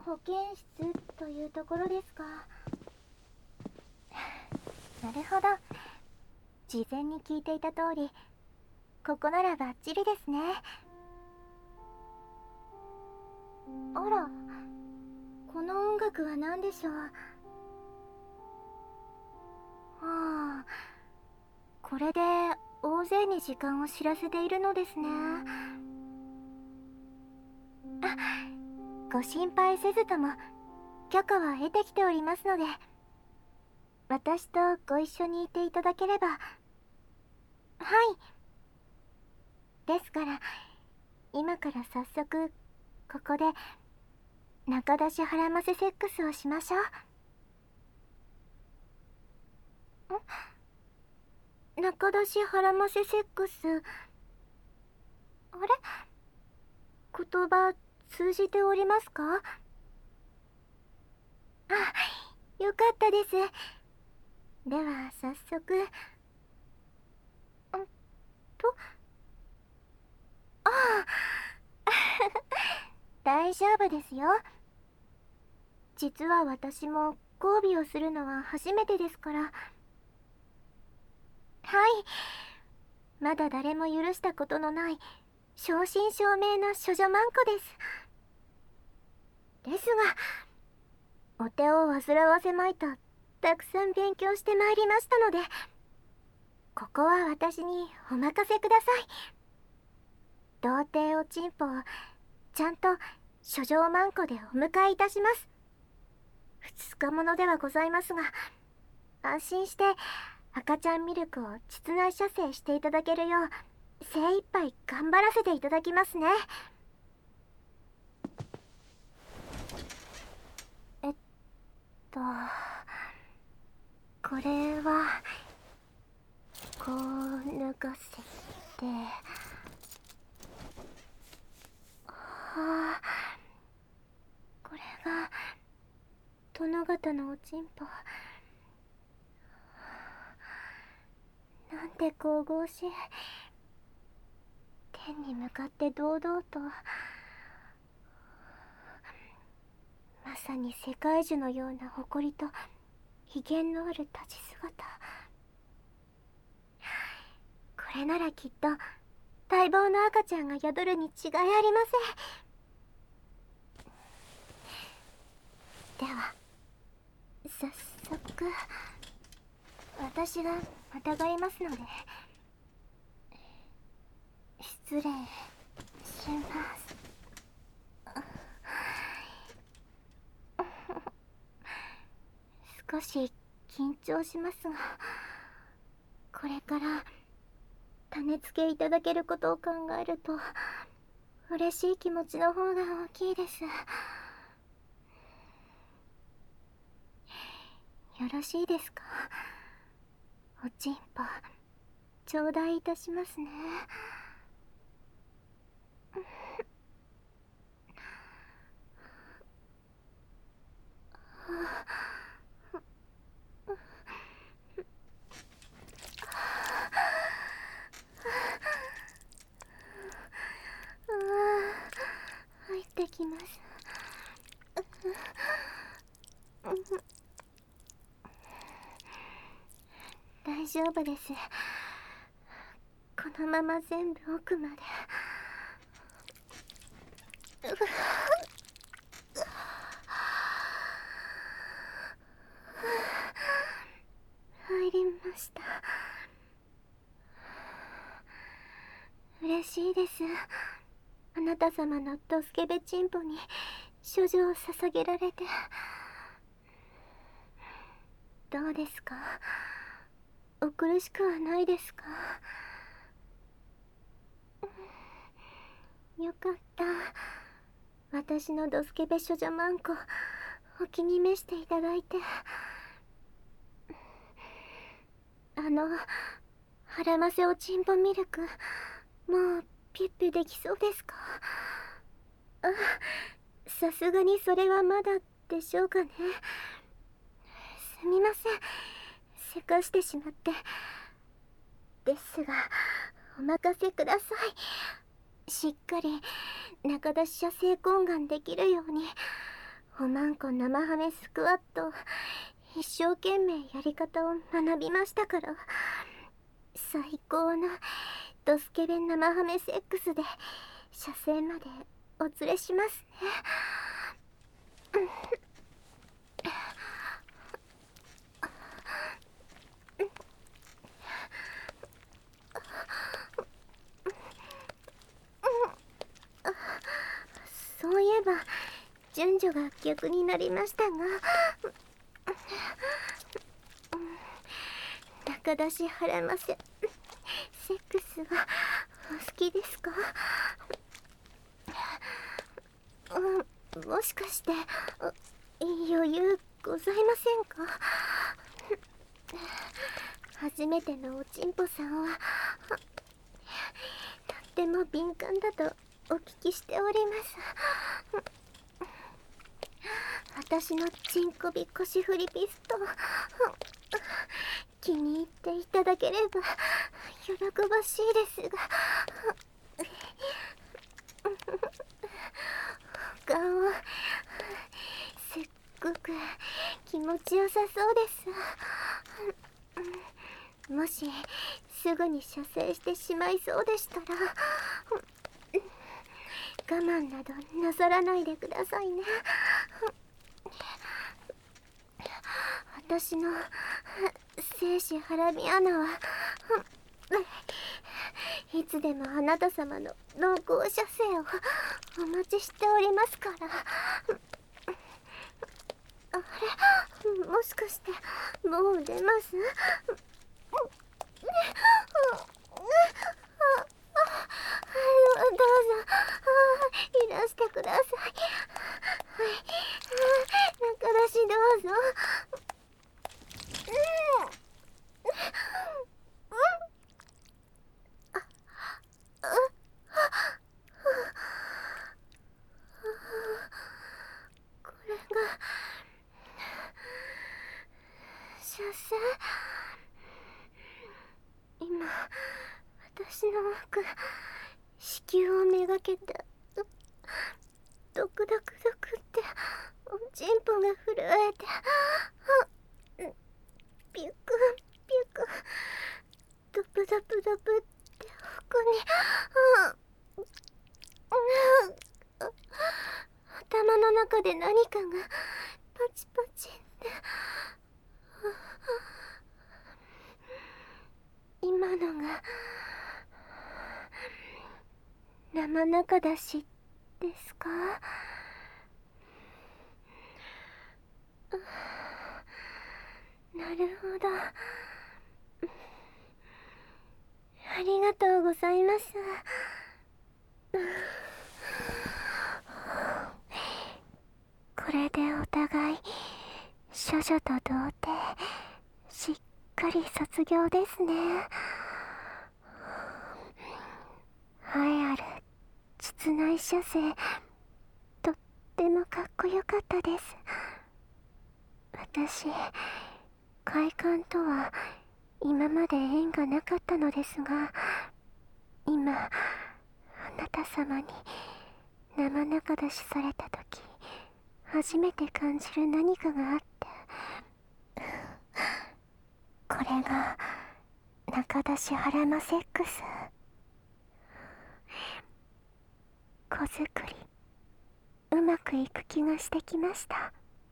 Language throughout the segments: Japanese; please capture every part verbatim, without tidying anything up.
保健室というところですか。なるほど。事前に聞いていた通り、ここならバッチリですね。あら、この音楽は何でしょう。はあ、これで大勢に時間を知らせているのですね。あ、ご心配せずとも許可は得てきておりますので、私とご一緒にいていただければ。はい。ですから今から早速ここで中出し腹ませセックスをしましょう。ん？中出し腹ませセックス。あれ？言葉通じておりますか？あ、よかったです。では早速。んと、ああ大丈夫ですよ。実は私も交尾をするのは初めてですから。はい、まだ誰も許したことのない正真正銘の処女マンコです。ですがお手を煩わせまいとたくさん勉強してまいりましたので、ここは私にお任せください。童貞おちんぽをちゃんと処女マンコでお迎えいたします。二日ものではございますが、安心して赤ちゃんミルクを膣内射精していただけるよう精一杯頑張らせていただきますね。えっとこれはこう脱がせて、はあ、これが殿方のおちんぽ。なんて神々しい。天に向かって堂々と、まさに世界樹のような誇りと威厳のある立ち姿。これならきっと待望の赤ちゃんが宿るに違いありません。では早速私がまたがりますので失礼します。少し緊張しますが、これから種付けいただけることを考えると嬉しい気持ちの方が大きいです。よろしいですか？おちんぽ頂戴いたしますね。入ってきます。大丈夫です。このまま全部奥まで。入りました。嬉しいです。あなた様のドスケベチンポに処女を捧げられて。どうですか？お苦しくはないですか？よかった。私のドスケベ処女マンコお気に召していただいて。あの腹ませおちんぽミルクもうピュッピュできそうですか？あ、さすがにそれはまだでしょうかね。すみません、せかしてしまって。ですがお任せください。しっかり中出し射精懇願できるようにおまんこ生ハメスクワット一生懸命やり方を学びましたから、最高のドスケベ生ハメセックスで射精までお連れしますね。そういえば順序が逆になりましたが、中出し払ませセックスはお好きですか？うん、もしかして余裕ございませんか？初めてのおちんぽさんはとっても敏感だとお聞きしております。私のチンコビ腰振りピスト気に入っていただければ喜ばしいですが、他はすっごく気持ちよさそうです。もしすぐに射精してしまいそうでしたら我慢などなさらないでくださいね。私の精子ハラミ穴はいつでもあなた様の濃厚射精をお待ちしておりますから。あれ、もしかしてもう出ます？どうぞいらしてください。はい、中出しどうぞ。これが射精。今私の奥子宮をめがけてドクドクドクっておちんぽが震えて、ピュクピュクドプドプドプって奥に頭の中で何かがパチパチって。今のが生中出しですか？なるほど。ありがとうございます。これでお互い処女と童貞しっかり卒業ですね。栄えある実内射精、とってもかっこよかったです。私、快感とは今まで縁がなかったのですが、今あなた様に生中出しされた時初めて感じる何かがあって、これが中出しハラマセックス。子作りうまくいく気がしてきました。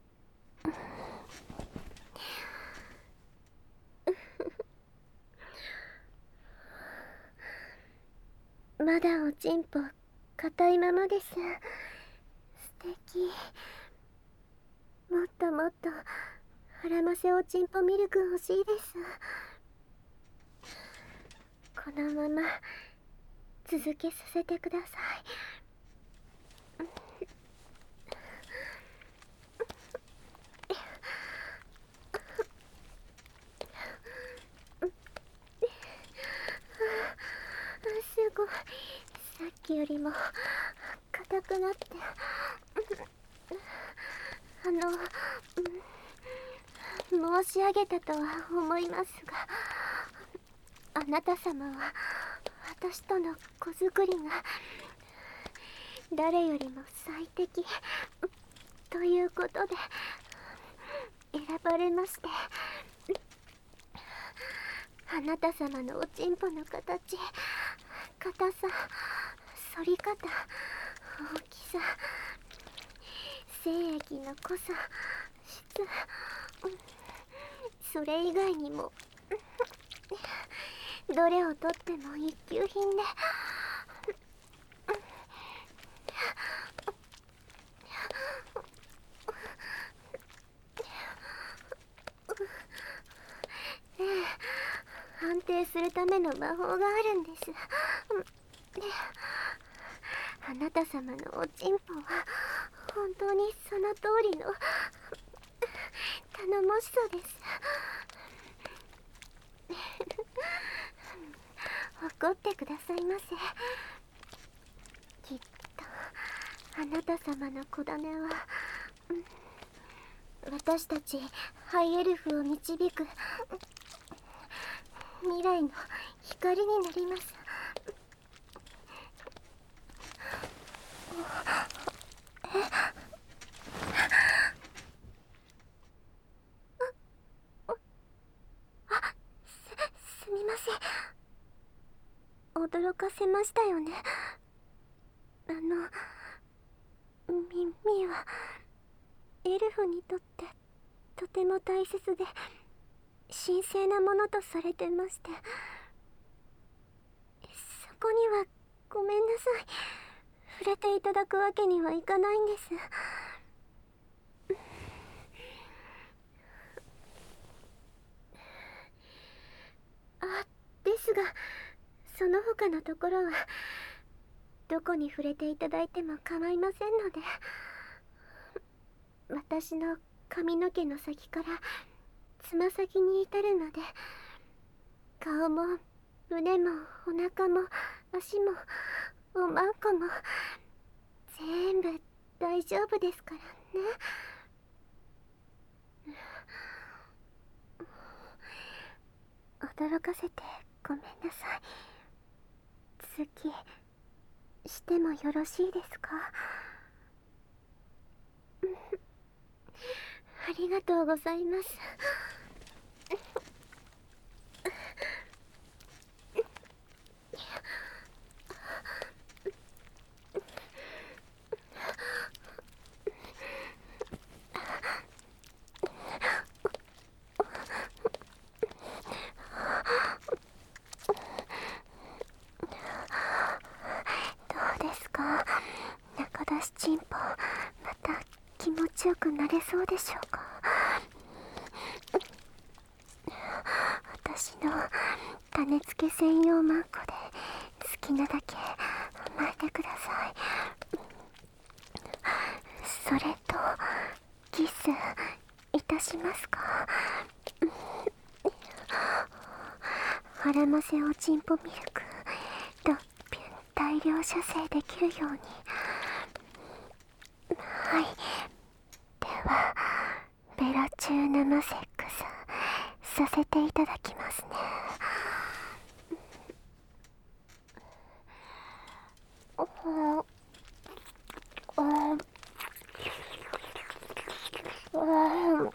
まだおちんぽ硬いままです。素敵。もっともっとハラマセおちんぽミルク欲しいです。このまま続けさせてください。すごい、さっきよりも硬くなって、あの申し上げたとは思いますが、あなた様は私との子作りが誰よりも最適。 ということで選ばれまして、あなた様のおちんぽの形、硬さ、反り方、大きさ、精液の濃さ、質、それ以外にもどれをとっても一級品で、ええ、安定するための魔法があるんです。あなた様のおちんぽは本当にその通りの頼もしさです。怒ってくださいませ。きっとあなた様の子種は私たちハイエルフを導く未来の光になります。す、すみません。驚かせましたよね。あの耳はエルフにとってとても大切で神聖なものとされてまして、そこにはごめんなさい、触れていただくわけにはいかないんです。あ、ですがその他のところはどこに触れていただいても構いませんので、私の髪の毛の先からつま先に至るまで、顔も胸もお腹も足もおまんこも全部大丈夫ですからね。驚かせてごめんなさい。続きしてもよろしいですか？ありがとうございます。どうですか、中出しチンポ、また気持ちよくなれそうでしょうか？私の種付け専用マンコで好きなだけ甘えてください。それとキスいたしますか？腹ませおちんぽミルクドッピュン大量射精できるように。はい、ではベラチュー生セックスさせていただきますね。おおおお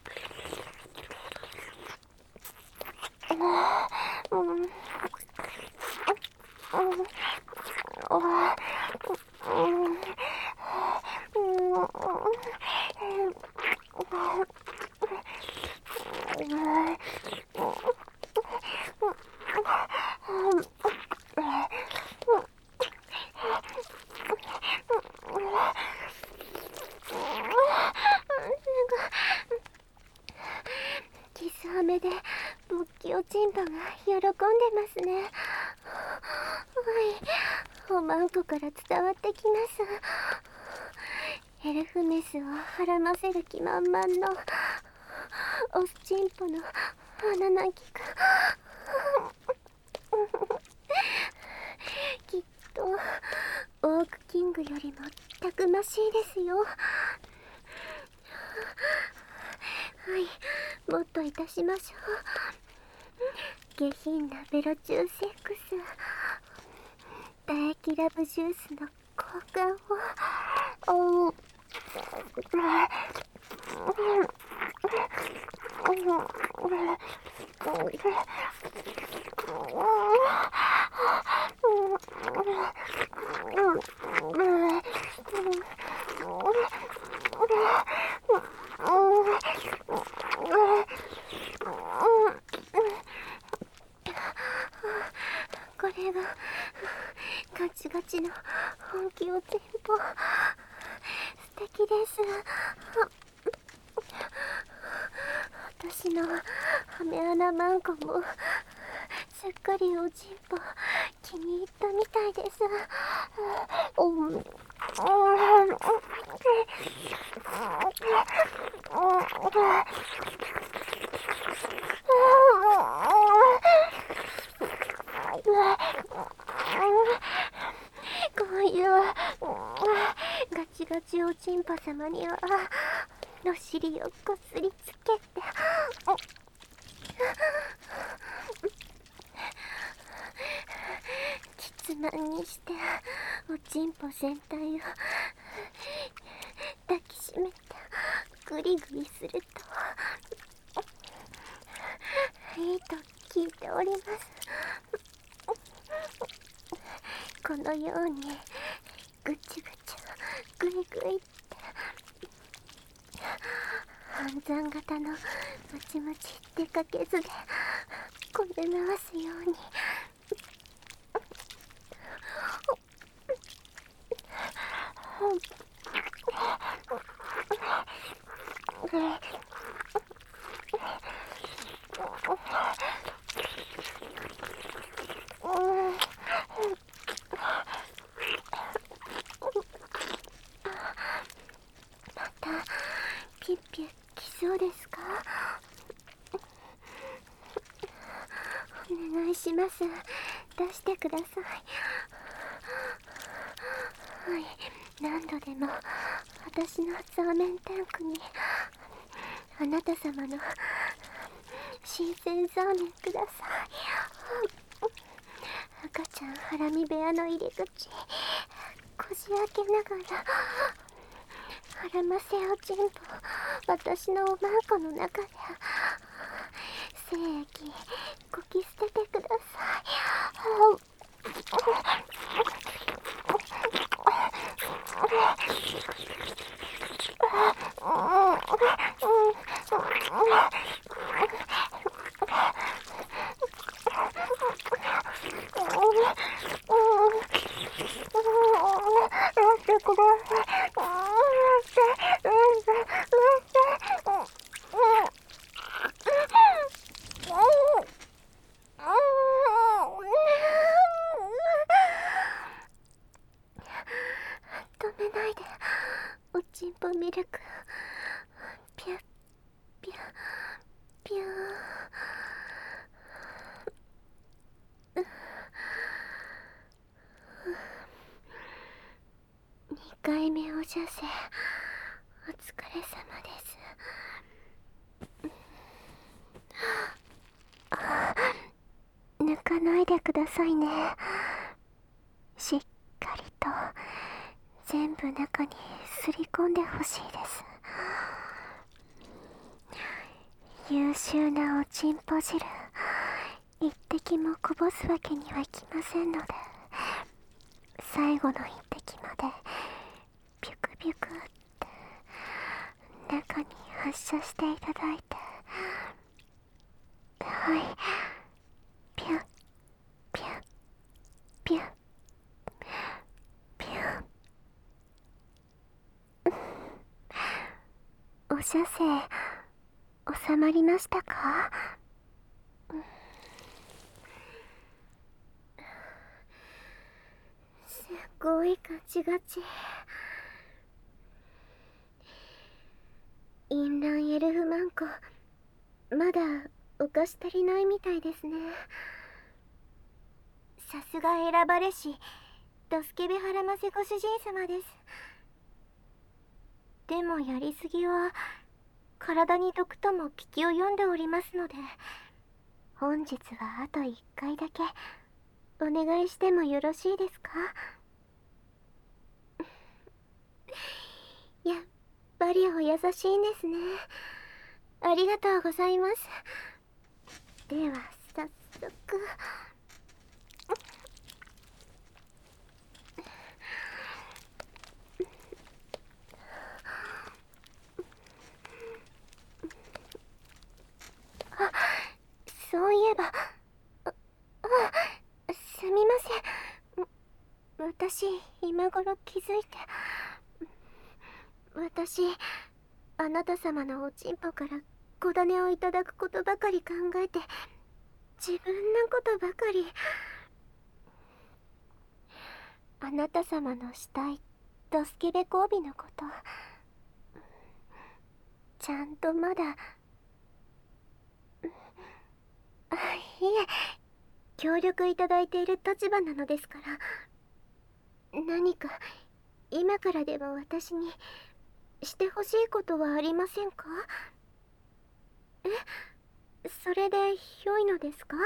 キスハメで勃起おちんぽが喜んでますね。はい、おまんこから伝わってきます。エルフメスをはらませる気満々のオスチンポの鼻鳴きがきっとオークキングよりもたくましいですよ。はい、もっといたしましょう。下品なベロチューセックス、唾液ラブジュースの交換を。おうこれがガチガチの本気おちんぽ。素敵です。私のハメ穴マンコもすっかりおちんぽ気に入ったみたいです。こういうガチガチおちんぽ様にはお尻をこすりつけてキツマンにしておちんぽ全体を抱きしめてグリグリするといいと聞いております。このようにぐちぐちぐいぐいって半山型のムチムチってかけずでこね回すようにまたピュッピュッ来そうですか？お願いします。出してください。はい、何度でも私のそうめんタンクにあなた様の新鮮そうめんください。赤ちゃんハラミ部屋の入り口こじ開けながらはらませおちんぽ私のおまんこの中で精液こき捨ててください。止めないでおちんぽミルクピュッピュッピューにかいめおじゃせお疲れ様です。抜かないでくださいね。しっかりと全部中にすり込んでほしいです。優秀なおちんぽ汁一滴もこぼすわけにはいきませんので、最後の一滴までビュクビュクって中に発射していただいて、はい、ピュッピュッピュッピュッ。お射精収まりましたか？すごいガチガチ。インランエルフマンコまだお菓子足りないみたいですね。さすが選ばれしドスケベハラマセご主人様です。でもやりすぎは体に毒とも聞きを読んでおりますので、本日はあといっかいだけお願いしてもよろしいですか？やっぱりお優しいんですね。ありがとうございます。では早速。あ、そういえば、あ、あ、すみません。私今頃気づいて、私あなた様のおちんぽから小種をいただくことばかり考えて、自分のことばかり。あなた様のしたいドスケベ交尾のこと、ちゃんとまだ。あ、いえ、協力いただいている立場なのですから、何か今からでも私にしてほしいことはありませんか？え、それで良いのですか？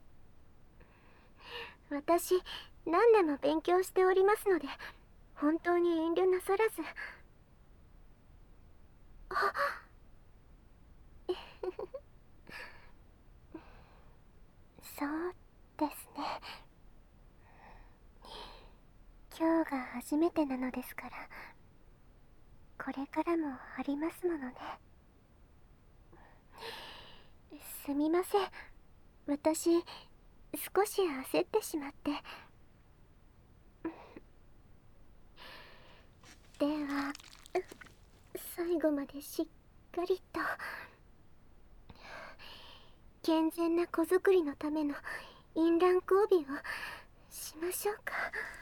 私何でも勉強しておりますので、本当に遠慮なさらず。あそうですね。今日が初めてなのですから、これからもありますものね。すみません、私少し焦ってしまって。では最後までしっかりと健全な子作りのための淫乱交尾をしましょうか。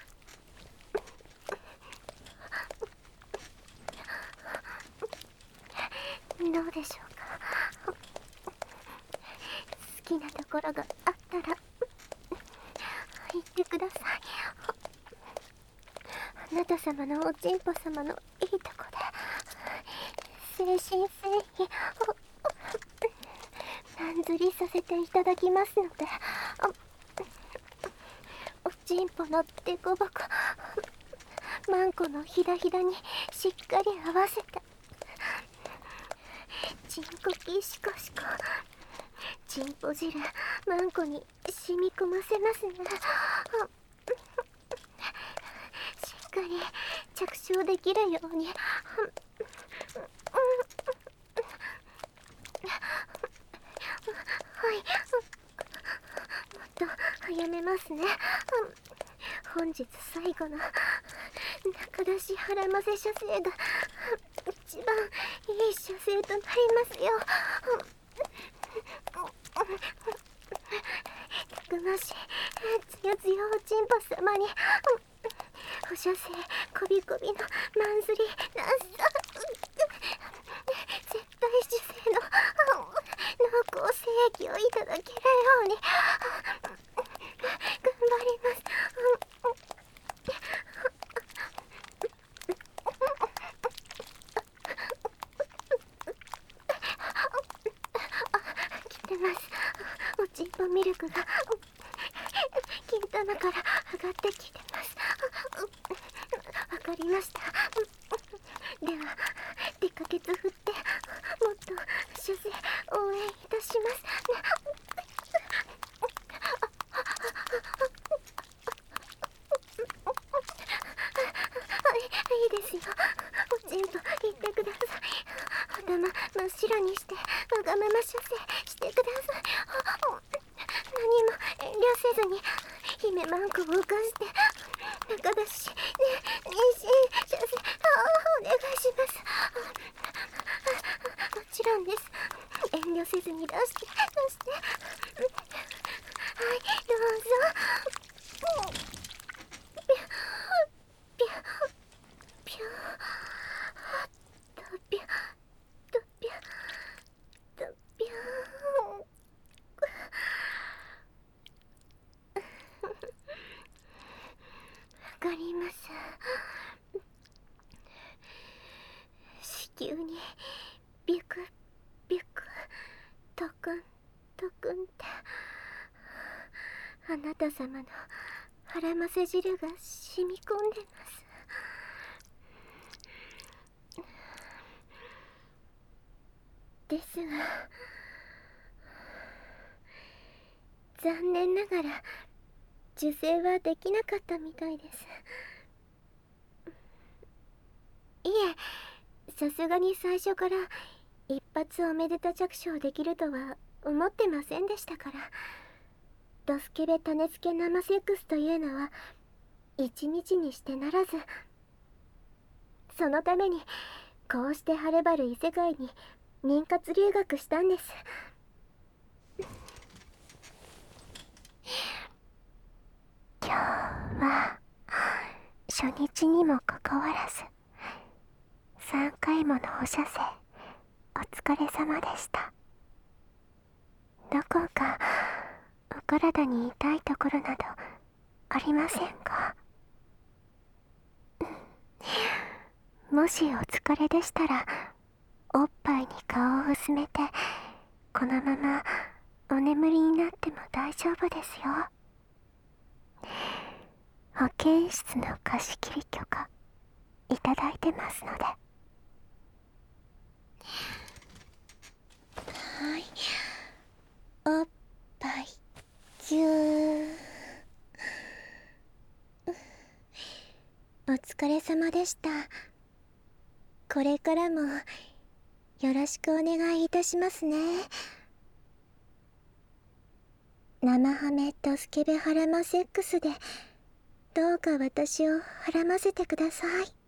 どうでしょうか。好きなところがあったら言ってください。あなた様のおちんぽ様のいいとこで誠心誠意なんずりさせていただきますので、おちんぽのデコボコ、マンコのひだひだにしっかり合わせて、チンコキシコシコ、チンポ汁マンコに染み込ませますね。しっかり着床できるように。はい、もっと早めますね。本日最後の中出し腹ませ射精が一番いい射精となりますよ。たくましいつやつやおちんぽ様にお射精こびこびのマンズリナンサ絶対受精の濃厚精液をいただけるように頑張ります。来てます。おちんぽミルクが金玉から上がってきてます。わかりました。ではデカケツ振ってもっと射精応援いたします。いいですよ。おちんぽ言ってください。頭真っ白にしてわがまま射精してください。何も遠慮せずに姫マンコを浮かして中出し、ね、妊娠射精お願いします。もちろんです。遠慮せずに出して出してはいどうぞ。ピュピュピュとピュとピュとピュわかります。子宮にビュクビュクトクントクンってあなた様の腹ませ汁が染み込んでます。 ですが、残念ながら受精はできなかったみたいです。いえ、さすがに最初から一発おめでた着床できるとは思ってませんでしたから。ドスケベ種付け生セックスというのは一日にしてならず、そのためにこうしてはるばる異世界に妊活留学したんです。今日は初日にもかかわらずさんかいもの放射線お疲れ様でした。どこかお体に痛いところなどありませんか？もしお疲れでしたらおっぱいに顔を薄めてこのままお眠りになっても大丈夫ですよ。保健室の貸し切り許可いただいてますので。はい、おっぱいぎゅー。お疲れ様でした。これからもよろしくお願いいたしますね。生ハメとスケベハラマセックスでどうか私をはらませてください。